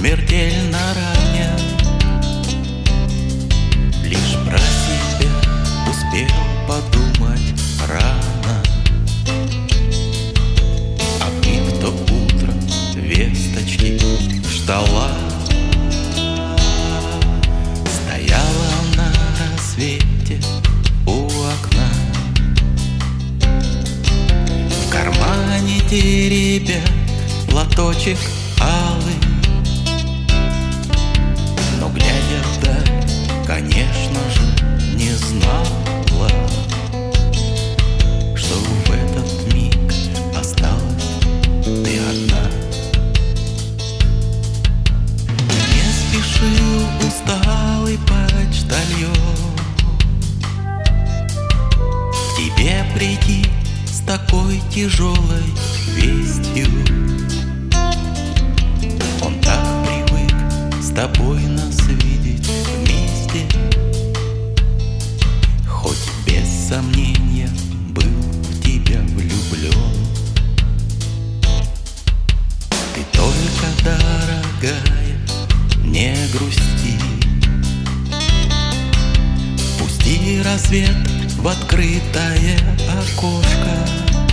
смертельно ранен. Лишь про себя успел подумать рано. А ты в то утро весточки ждала. Стояла на рассвете у окна, в кармане теребя платочек алый. Но глядя вдаль, конечно же, не знала, что в этот миг осталась ты одна. Не спешил усталый почтальон к тебе прийти с такой тяжелой вестью. Он так привык с тобой нас видеть вместе, хоть без сомнения был в тебя влюблен. Ты только, дорогая, не грусти, пусти рассвет в открытое окошко.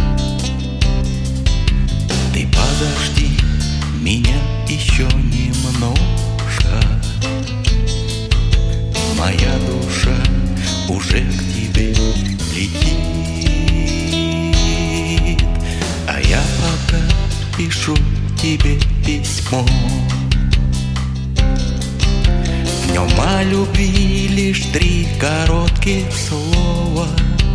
Ты подожди меня еще немножко. Моя душа уже к тебе летит, а я пока пишу тебе письмо. В нем о любви лишь 3 коротких слова,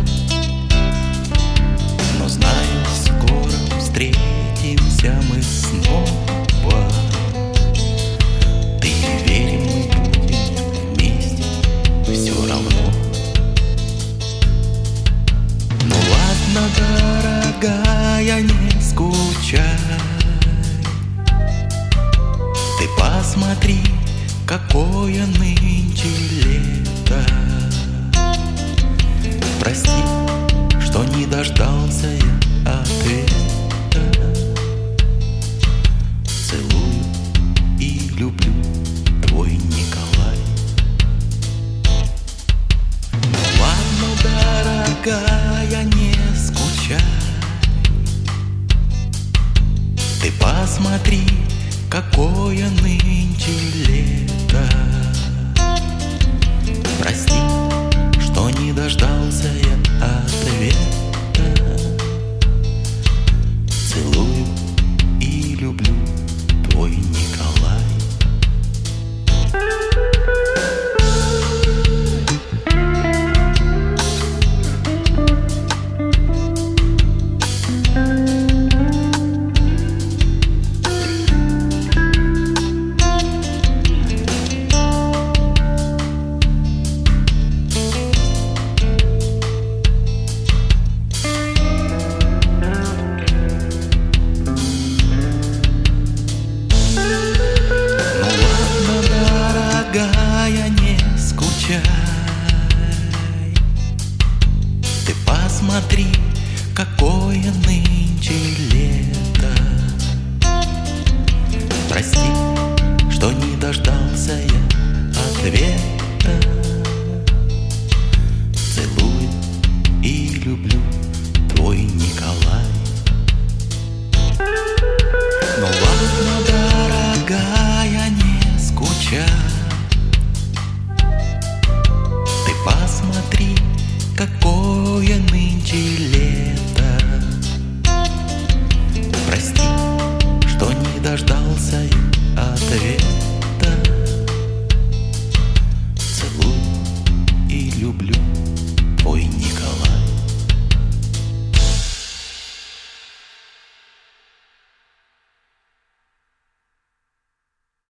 но знаю, скоро встретимся мы снова. Ты верь, мы будем вместе все равно. Ну ладно, дорогая, не скучай. Ты посмотри, какое нынче лето. Прости, что не дождался я ответа. Целую и люблю, твой Николай. Ну ладно, дорогая, не скучай. Ты посмотри, какое нынче лето. Прости,